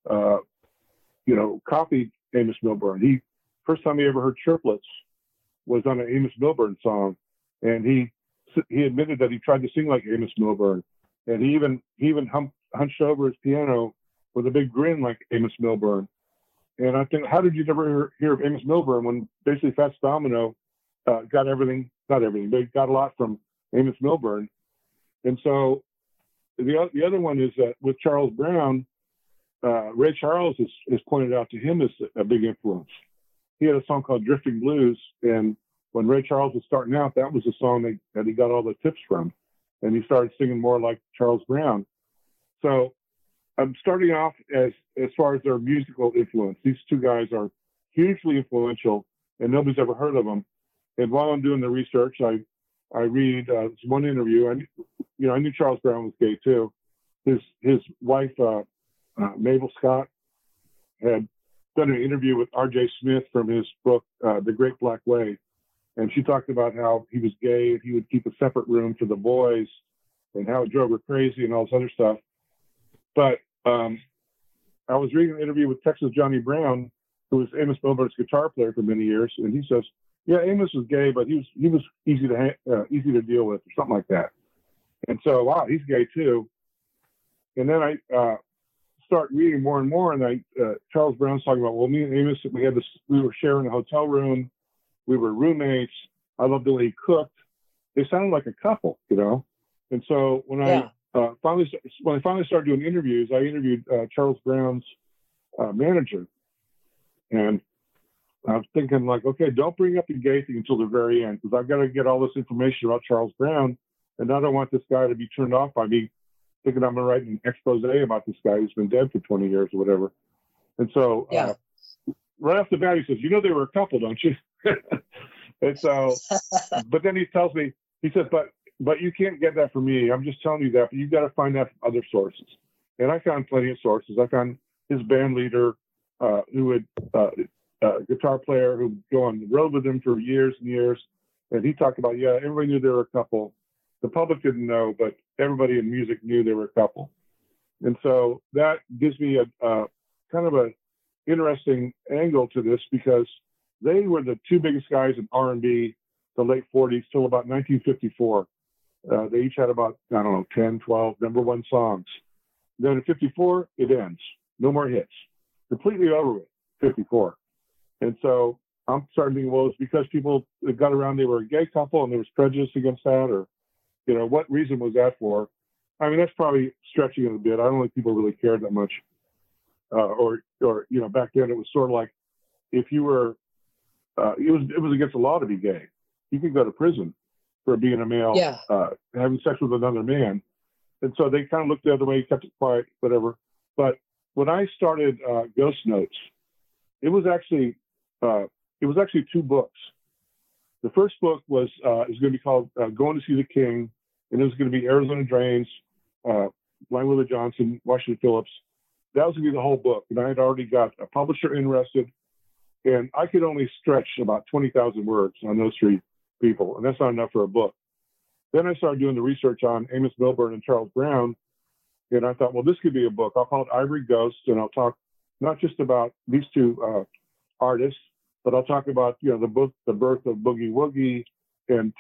copied Amos Milburn. First time he ever heard triplets was on an Amos Milburn song, and he admitted that he tried to sing like Amos Milburn, and he even hunched over his piano with a big grin like Amos Milburn. And I think, how did you never hear of Amos Milburn when basically Fats Domino got everything, not everything, but he got a lot from Amos Milburn. And so the other one is that with Charles Brown, Ray Charles is pointed out to him as a big influence. He had a song called Drifting Blues, and when Ray Charles was starting out, that was the song that he got all the tips from, and he started singing more like Charles Brown. So I'm starting off as far as their musical influence. These two guys are hugely influential, and nobody's ever heard of them. And while I'm doing the research, I read this one interview. I knew Charles Brown was gay too. His wife, Mabel Scott, had done an interview with R.J. Smith from his book, The Great Black Way. And she talked about how he was gay and he would keep a separate room for the boys and how it drove her crazy and all this other stuff. But I was reading an interview with Texas Johnny Brown, who was Amos Milburn's guitar player for many years. And he says, yeah, Amos was gay, but he was easy to deal with, or something like that. And so, wow, he's gay too. And then I start reading more and more, and Charles Brown's talking about, well, me and Amos, we were sharing a hotel room, we were roommates. I loved the way he cooked. They sounded like a couple, And so when I finally started doing interviews, I interviewed Charles Brown's manager, and I was thinking like, okay, don't bring up the gay thing until the very end, because I've got to get all this information about Charles Brown, and I don't want this guy to be turned off by me thinking I'm going to write an expose about this guy who's been dead for 20 years or whatever. And so right off the bat, he says, they were a couple, don't you? And so, but then he tells me, he says, but you can't get that from me. I'm just telling you that, but you've got to find that from other sources. And I found plenty of sources. I found his band leader, who had a guitar player who would go on the road with him for years and years. And he talked about, everybody knew they were a couple. The public didn't know, but everybody in music knew they were a couple. And so that gives me a kind of a interesting angle to this, because they were the two biggest guys in R&B, the late 40s till about 1954. They each had about, 10, 12 number one songs. Then in 54, it ends. No more hits. Completely over with, 54. And so I'm starting to think, well, it's because people got around, they were a gay couple and there was prejudice against that, or, what reason was that for? I mean, that's probably stretching it a bit. I don't think people really cared that much. Or back then it was sort of like, if you were, it was against the law to be gay. You could go to prison for being a male, having sex with another man. And so they kind of looked the other way, kept it quiet, whatever. But when I started Ghost Notes, it was actually two books. The first book was going to be called Going to See the King, and it was going to be Arizona Drains, Blind Willie Johnson, Washington Phillips. That was going to be the whole book. And I had already got a publisher interested, and I could only stretch about 20,000 words on those three people, and that's not enough for a book. Then I started doing the research on Amos Milburn and Charles Brown, and I thought, well, this could be a book. I'll call it Ivory Ghost, and I'll talk not just about these two artists, but I'll talk about the birth of Boogie Woogie and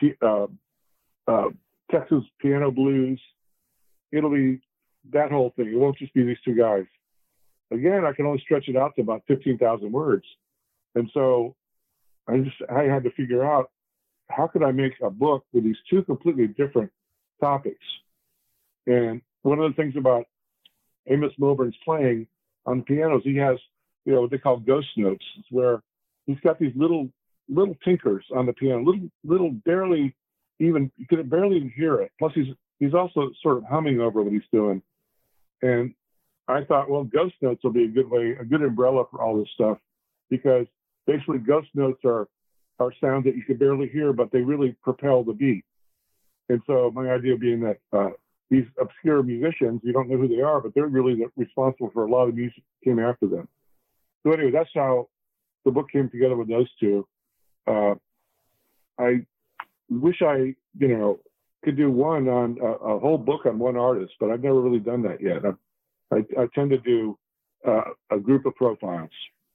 Texas piano blues. It'll be that whole thing. It won't just be these two guys. Again, I can only stretch it out to about 15,000 words, and so I had to figure out, how could I make a book with these two completely different topics? And one of the things about Amos Milburn's playing on the pianos, he has, what they call ghost notes, where he's got these little tinkers on the piano, little barely even, you could barely even hear it. Plus he's also sort of humming over what he's doing. And I thought, well, ghost notes will be a good umbrella for all this stuff, because basically ghost notes are sounds that you could barely hear, but they really propel the beat. And so my idea being that these obscure musicians, you don't know who they are, but they're really responsible for a lot of music that came after them. So anyway, that's how the book came together with those two. I wish I, could do one on a whole book on one artist, but I've never really done that yet. I tend to do a group of profiles.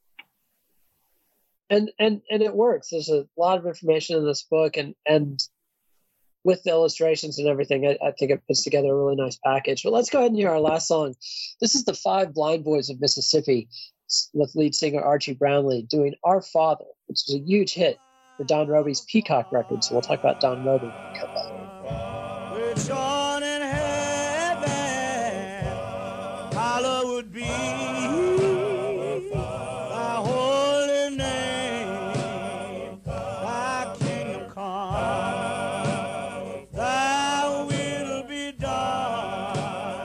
And it works. There's a lot of information in this book, and with the illustrations and everything, I think it puts together a really nice package. But let's go ahead and hear our last song. This is the Five Blind Boys of Mississippi with lead singer Archie Brownlee doing Our Father, which is a huge hit for Don Robey's Peacock Records. So we'll talk about Don Robey when we come back. Which on in heaven, hallowed be thy holy name, thy kingdom come, thy will be done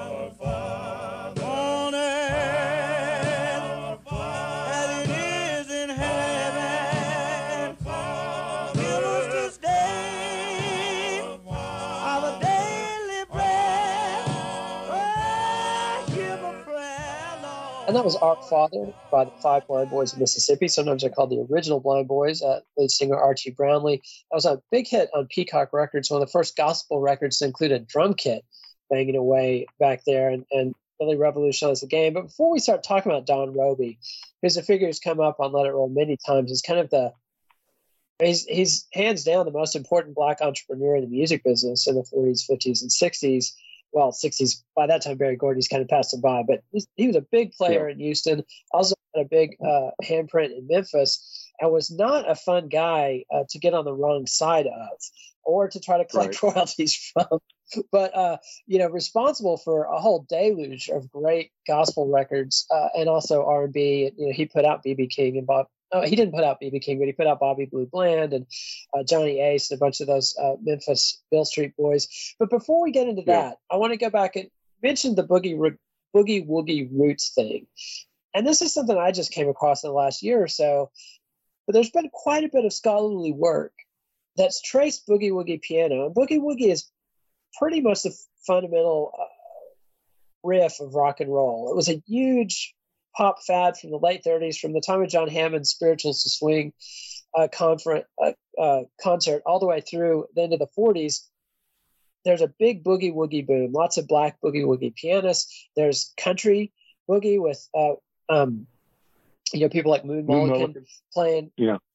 on earth as it is in heaven. Give us this day our daily bread. Oh, hear my prayer, Lord. And that was Our Father by the Five Blind Boys of Mississippi. Sometimes they're called the original Blind Boys. Lead singer Archie Brownlee. That was a big hit on Peacock Records, one of the first gospel records to include a drum kit banging away back there, and really revolutionized the game. But before we start talking about Don Robey, because the figure who's come up on Let It Roll many times, is kind of he's hands down the most important Black entrepreneur in the music business in the 40s, 50s, and 60s. Well, 60s, by that time, Berry Gordy's kind of passed him by, but he was a big player in Houston, also had a big handprint in Memphis, and was not a fun guy to get on the wrong side of or to try to collect royalties from. But, responsible for a whole deluge of great gospel records and also R&B. He put out B.B. King and Bob. He didn't put out B.B. King, but he put out Bobby Blue Bland and Johnny Ace and a bunch of those Memphis Bill Street Boys. But before we get into that, I want to go back and mention the boogie woogie roots thing. And this is something I just came across in the last year or so. But there's been quite a bit of scholarly work that's traced boogie woogie piano. And boogie woogie is pretty much the fundamental riff of rock and roll. It was a huge pop fad from the late 30s, from the time of John Hammond's Spirituals to Swing concert all the way through the end of the 40s. There's a big boogie woogie boom, lots of black boogie woogie pianists. There's country boogie with people like Moon Mullican playing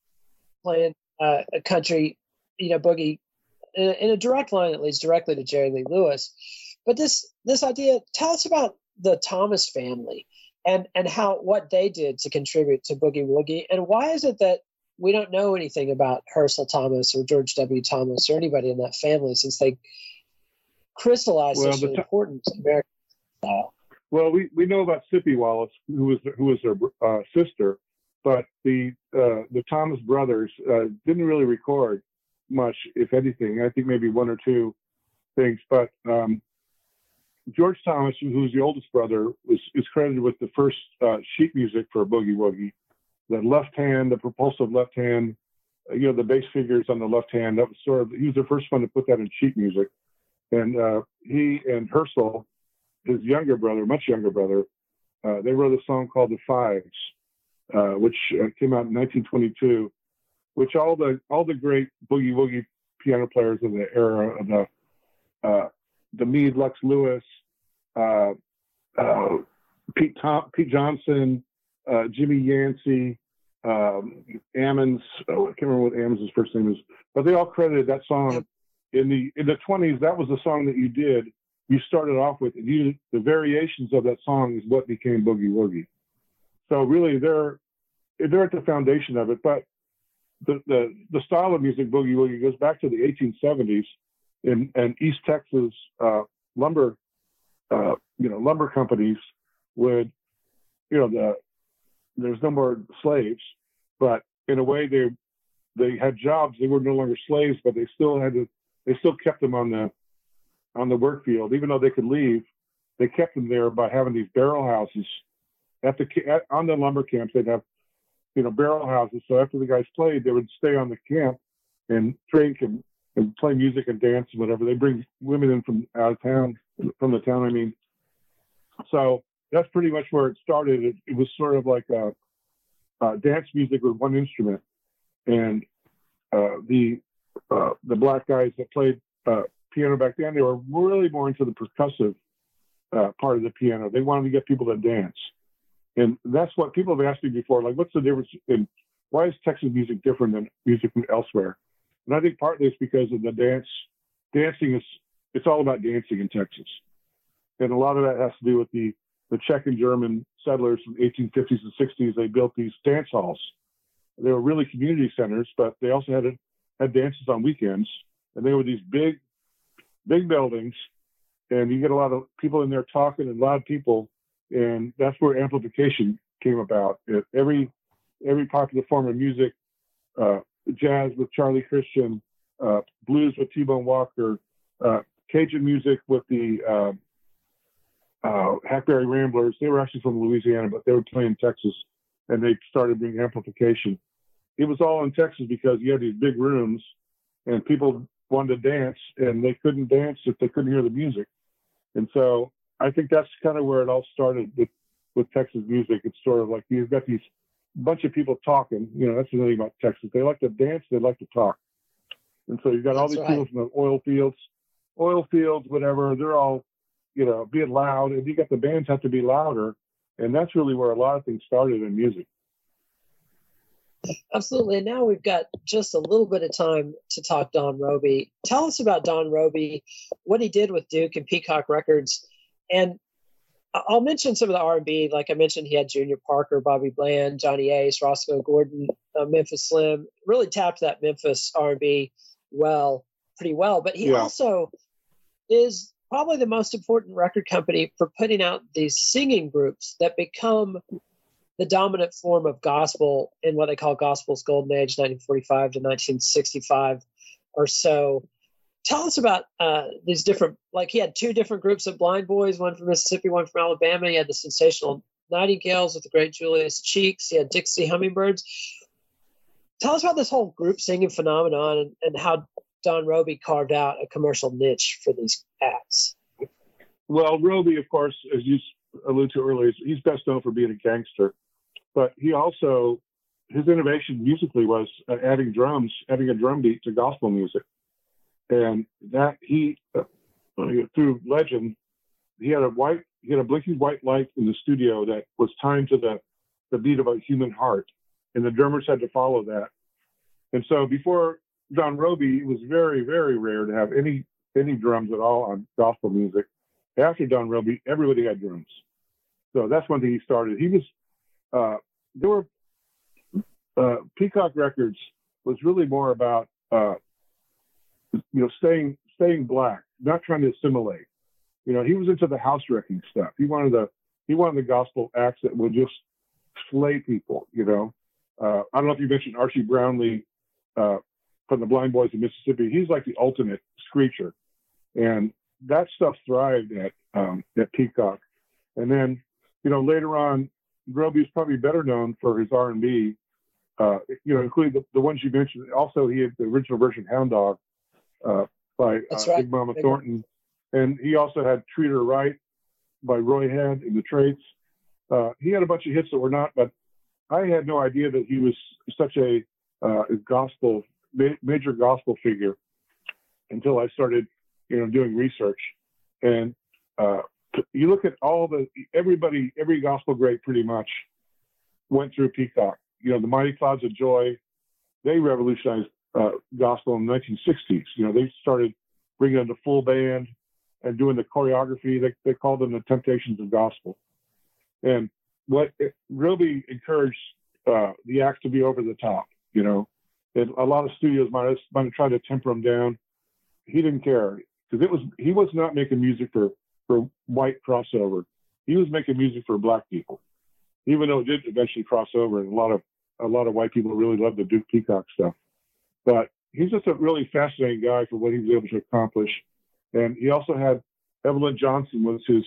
a country boogie in a direct line that leads directly to Jerry Lee Lewis. But this idea, tell us about the Thomas family and what they did to contribute to boogie woogie, and why is it that we don't know anything about Herschel Thomas or George W. Thomas or anybody in that family, since they crystallized such an important American style? Well, we know about Sippy Wallace, who was their sister, but the Thomas brothers didn't really record much, if anything. I think maybe one or two things. But George Thomas, who's the oldest brother, is credited with the first sheet music for boogie woogie. The left hand, the propulsive left hand, the bass figures on the left hand. That was he was the first one to put that in sheet music. And he and Herschel, his much younger brother, they wrote a song called The Fives, which came out in 1922, which all the great boogie woogie piano players of the era of the Meade, Lux Lewis, Pete Johnson, Jimmy Yancey, Ammons. I can't remember what Ammons' first name is, but they all credited that song in the 20s. That was the song that you did. You started off with, and the variations of that song is what became boogie woogie. So really, they're at the foundation of it. But the style of music boogie woogie goes back to the 1870s, and East Texas lumber companies would, there's no more slaves, but in a way they had jobs. They were no longer slaves, but they still kept them on the work field. Even though they could leave, they kept them there by having these barrel houses on the lumber camps. They'd have barrel houses. So after the guys played, they would stay on the camp and drink and play music and dance and whatever. They bring women in from out of town, from the town, I mean. So that's pretty much where it started. It was sort of like dance music with one instrument. And the black guys that played piano back then, they were really more into the percussive part of the piano. They wanted to get people to dance. And that's what people have asked me before, like, what's the difference in, why is Texas music different than music from elsewhere? And I think partly it's because of the dancing it's all about dancing in Texas. And a lot of that has to do with the Czech and German settlers from the 1850s and 60s. They built these dance halls. They were really community centers, but they also had dances on weekends. And they were these big buildings, and you get a lot of people in there talking and loud people. And that's where amplification came about. Every popular form of music, jazz with Charlie Christian, blues with T-Bone Walker, Cajun music with the Hackberry Ramblers. They were actually from Louisiana, but they were playing Texas, and they started bringing amplification. It was all in Texas because you had these big rooms, and people wanted to dance, and they couldn't dance if they couldn't hear the music. And so I think that's kind of where it all started with Texas music. It's sort of like you've got these bunch of people talking. You know, that's the thing about Texas. They like to dance, they like to talk. And so you've got all these people from the oil fields, whatever. They're all, you know, being loud, and you got the bands have to be louder. And that's really where a lot of things started in music. Absolutely. And now we've got just a little bit of time to talk Don Robey. Tell us about Don Robey, what he did with Duke and Peacock Records. And I'll mention some of the R&B. Like I mentioned, he had Junior Parker, Bobby Bland, Johnny Ace, Roscoe Gordon, Memphis Slim. Really tapped that Memphis R&B pretty well. But he also is probably the most important record company for putting out these singing groups that become the dominant form of gospel in what they call gospel's golden age, 1945 to 1965 or so. Tell us about these different, like he had two different groups of blind boys, one from Mississippi, one from Alabama. He had the Sensational Nightingales with the great Julius Cheeks. He had Dixie Hummingbirds. Tell us about this whole group singing phenomenon and how Don Robey carved out a commercial niche for these acts. Well, Robey, of course, as you alluded to earlier, he's best known for being a gangster. But he also, his innovation musically was adding a drum beat to gospel music. And that he, through legend, he had a blinking white light in the studio that was timed to the beat of a human heart. And the drummers had to follow that. And so before Don Robey, it was very, very rare to have any drums at all on gospel music. After Don Robey, everybody had drums. So that's one thing he started. He was, Peacock Records was really more about, staying black, not trying to assimilate. You know, he was into the house wrecking stuff. He wanted the gospel acts that would just slay people. You know, I don't know if you mentioned Archie Brownlee from the Blind Boys of Mississippi. He's like the ultimate screecher, and that stuff thrived at Peacock. And then, you know, later on, Robey's probably better known for his R&B, including the ones you mentioned. Also, he had the original version Hound Dog by Big Mama Thornton. And he also had Treat Her Right by Roy Head and the Traits. He had a bunch of hits that were not, but I had no idea that he was such a major gospel figure until I started, doing research. And you look at every gospel great pretty much went through Peacock. You know, the Mighty Clouds of Joy, they revolutionized gospel in the 1960s. You know, they started bringing in the full band and doing the choreography. They called them the Temptations of Gospel. And what really encouraged the acts to be over the top, and a lot of studios might have tried to temper him down. He didn't care, because he was not making music for white crossover. He was making music for black people, even though it did eventually cross over, and a lot of white people really loved the Duke Peacock stuff. But he's just a really fascinating guy for what he was able to accomplish. And he also had Evelyn Johnson was his,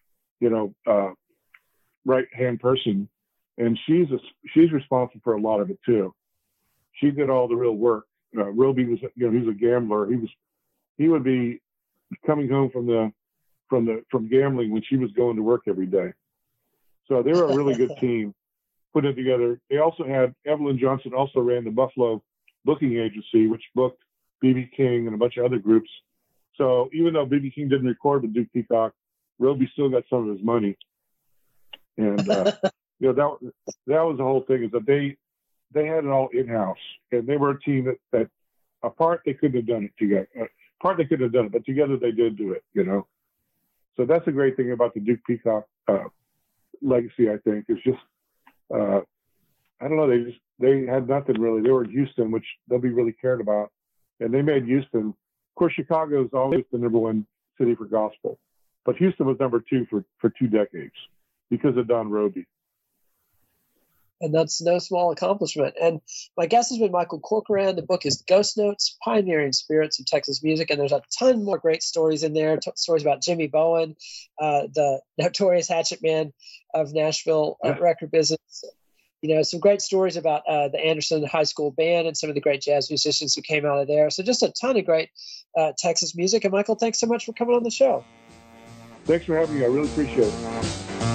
right-hand person, and she's responsible for a lot of it too. She did all the real work. Robey was, he was a gambler. He would be coming home from gambling when she was going to work every day. So they were a really good team, put it together. They also had Evelyn Johnson also ran the Buffalo booking agency, which booked B.B. King and a bunch of other groups. So even though B.B. King didn't record with Duke Peacock, Roby still got some of his money. And that was the whole thing, is that they had it all in-house, and they were a team that apart they couldn't have done it together. Apart they couldn't have done it, but together they did do it. So that's a great thing about the Duke Peacock legacy. I think is just I don't know. They had nothing really. They were in Houston, which nobody really cared about, and they made Houston. Of course, Chicago is always the number one city for gospel, but Houston was number 2 for 2 decades because of Don Roby. And that's no small accomplishment. And my guest has been Michael Corcoran. The book is Ghost Notes, Pioneering Spirits of Texas Music. And there's a ton more great stories in there. Stories about Jimmy Bowen, the notorious hatchet man of Nashville record business. Some great stories about the Anderson High School Band and some of the great jazz musicians who came out of there. So just a ton of great Texas music. And Michael, thanks so much for coming on the show. Thanks for having me. I really appreciate it.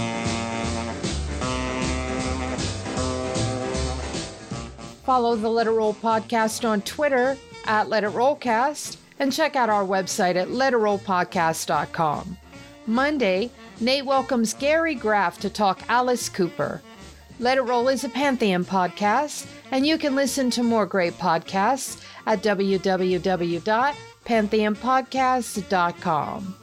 Follow the Let It Roll podcast on Twitter at Let It Rollcast and check out our website at letitrollpodcast.com. Monday, Nate welcomes Gary Graff to talk Alice Cooper. Let It Roll is a Pantheon podcast, and you can listen to more great podcasts at www.pantheonpodcast.com.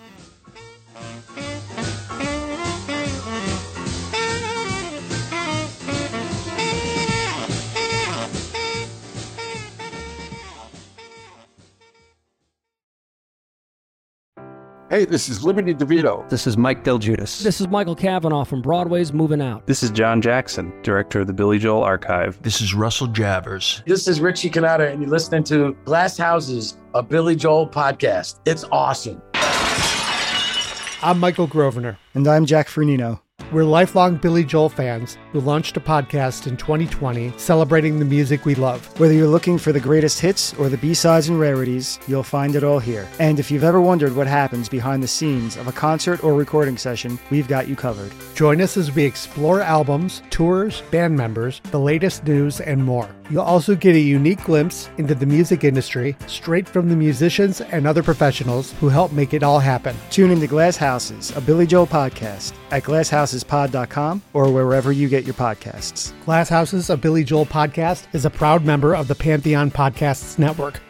Hey, this is Liberty DeVito. This is Mike Del Giudice. This is Michael Cavanaugh from Broadway's Moving Out. This is John Jackson, director of the Billy Joel Archive. This is Russell Javers. This is Richie Cannata, and you're listening to Glass Houses, a Billy Joel podcast. It's awesome. I'm Michael Grosvenor. And I'm Jack Fernino. We're lifelong Billy Joel fans who launched a podcast in 2020 celebrating the music we love. Whether you're looking for the greatest hits or the B-sides and rarities, you'll find it all here. And if you've ever wondered what happens behind the scenes of a concert or recording session, we've got you covered. Join us as we explore albums, tours, band members, the latest news, and more. You'll also get a unique glimpse into the music industry straight from the musicians and other professionals who help make it all happen. Tune into Glass Houses, a Billy Joel podcast at glasshousespod.com or wherever you get your podcasts. Glass Houses, a Billy Joel podcast is a proud member of the Pantheon Podcasts Network.